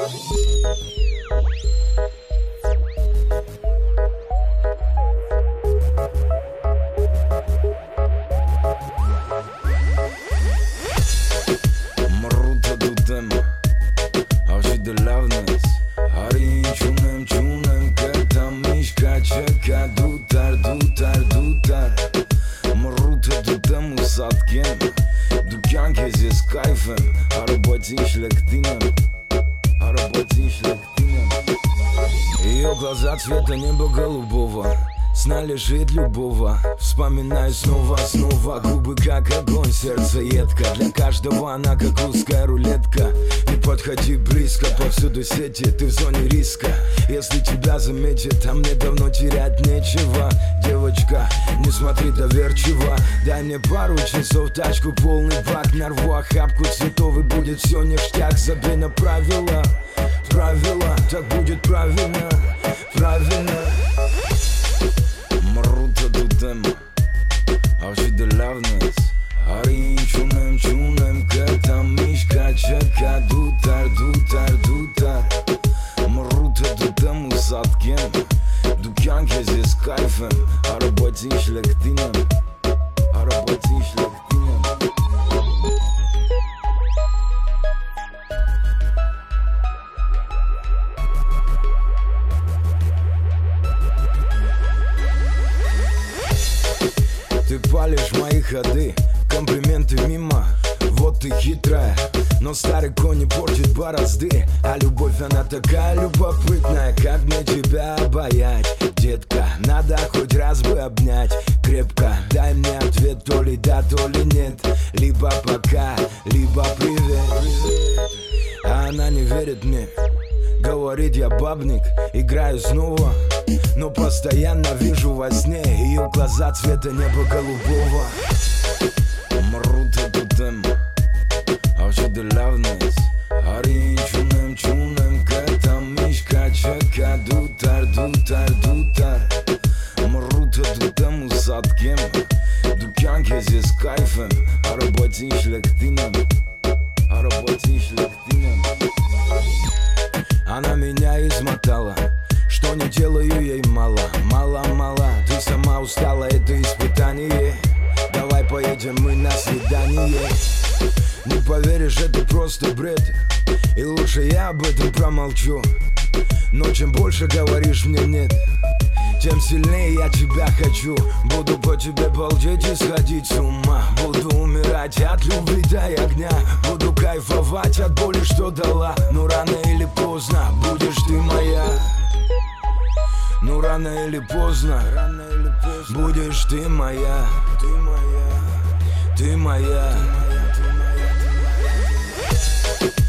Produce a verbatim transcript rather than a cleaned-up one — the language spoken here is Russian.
Maruta dudem, auzi de loudness. Ari çunem çunem kata mishka çeka dutar dutar dutar. Maruta dudem usatken, dükkan kezi с кайфом, аработин шлектином, аработин шлектином. Ее глаза цвета неба голубого, сна лежит любого. Вспоминаю снова, снова. Губы как огонь, сердце едко. Для каждого она как русская рулетка. Не подходи близко, повсюду сети, ты в зоне риска. Если тебя заметит, а мне давно терять нечего. Девочка, не смотри доверчиво. Дай мне пару часов, тачку полный бак. Нарву охапку цветов и будет все ништяк. Забей на правила, правила, так будет правильно, правильно. Maruta dudem, auzi de loudness. Ari çunem çunem kata mishka çeka dutar dutar dutar. Maruta dudem usatken, dükkan kezi с кайфом, аработин шлектином, аработин шлектином. Ты палишь мои ходы, комплименты мимо. Вот ты хитрая, но старый конь не портит борозды. А любовь она такая любопытная, как мне тебя обаять. Детка, надо хоть раз бы обнять крепко. Дай мне ответ, то ли да, то ли нет. Либо пока, либо привет. А она не верит мне, говорит, я бабник, играю снова. Но постоянно вижу во сне ее глаза цвета неба голубого. Maruta dudem, auzi de loudness. Ari çunem çunem kata mishka çeka dutar dutar dutar. Maruta dudem usatken, dükkan kezi с кайфом, аработин шлектином, аработин шлектином. Она меня измотала, что не делаю ей мало, мало-мало. Ты сама устала, это испытание. Давай поедем мы на свидание. Не поверишь, это просто бред, и лучше я об этом промолчу. Но чем больше говоришь мне нет, тем сильнее я тебя хочу. Буду по тебе балдеть и сходить с ума. Буду умирать от любви до огня. Буду кайфовать от боли, что дала. Но рано или поздно будешь ты моя. Ну рано или поздно, рано или поздно будешь ты моя, ты моя, ты моя, ты моя, ты моя, ты моя.